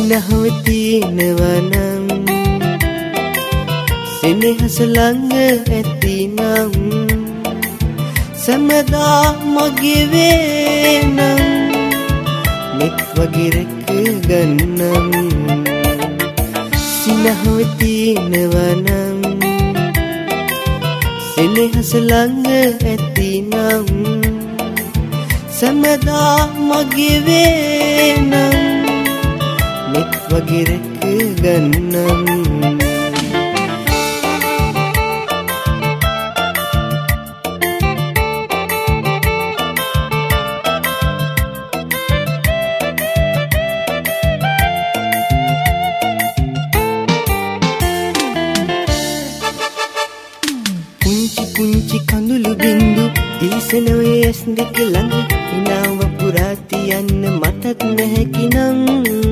සිනහව තියෙනවනම් සෙනෙහස ළඟ ඇතිනම් සැමදා මගේ වේනම් මෙත් වගේ රැක ගන්නම් සිනහව තියෙනවනම් සෙනෙහස ළඟ ඇතිනම් සැමදා මගේ වේනම් මෙත් වගේ රැක ගන්නම් පුංචි කඳුළු බින්දු ඉලිසෙනවේ ඇස් දෙක ළඟ හිනාව පුරා තියන්න මටත් නැහැකිනම්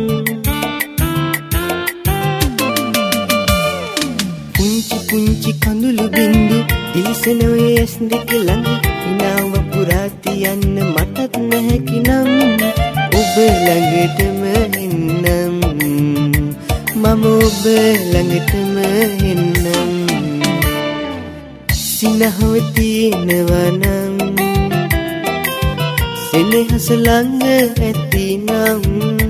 පුංචි කඳුළු බින්දු ඉලිසෙනවේ ඇස් දෙක ළඟ හිනාව පුරා තියන්න මටත් නැහැකිනම් ඔබ ළඟටම එන්නම් මම ඔබ ළඟටම එන්නම් සිනහව තියෙනවනම් සෙනෙහස ළඟ ඇතිනම්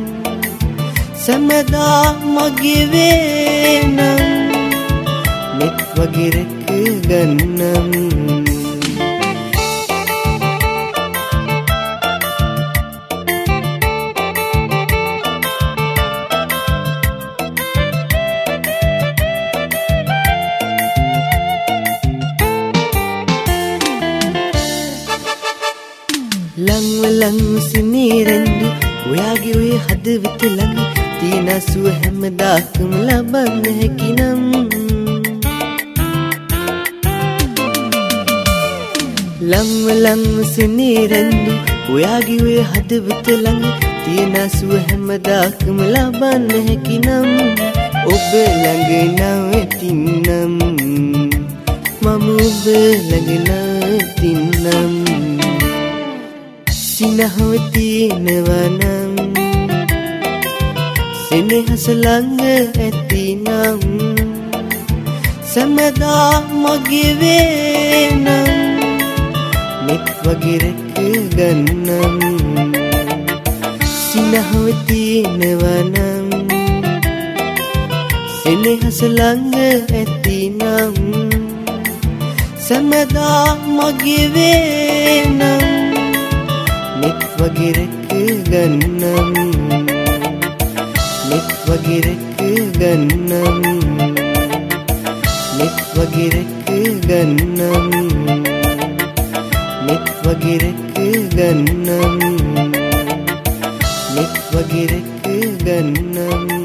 සැමදා මගේ වේනම් මෙත් වගේ රැක ගන්නම් ලංව සිනේරෙන්දු ඔයාගේ ඔය හදවත ළඟ තියෙන සුව හැමදාකම ලබන්න හැකිනම් ලංව සිනේරෙන්දු ඔයාගේ ඔය හදවත ළඟ තියෙන සුව හැමදාකම ලබන්න හැකිනම් ඔබ ළඟ නැවතිනම් මම ඔබ ළඟ නැවතිනම් සිනහව තියෙනවනම් සෙනෙහස ළඟ ඇතිනම් සැමදා මගේ වේනම් මෙත් වගේ රැක ගන්නම් සිනහව තියෙනවනම් සෙනෙහස ළඟ ඇතිනම් සැමදා මගේ වේනම් මෙත් වගේ රැක ගන්නම් මෙත් වගේ රැක ගන්නම් මෙත් වගේ රැක ගන්නම් මෙත් වගේ රැක ගන්නම් මෙත් වගේ රැක ගන්නම්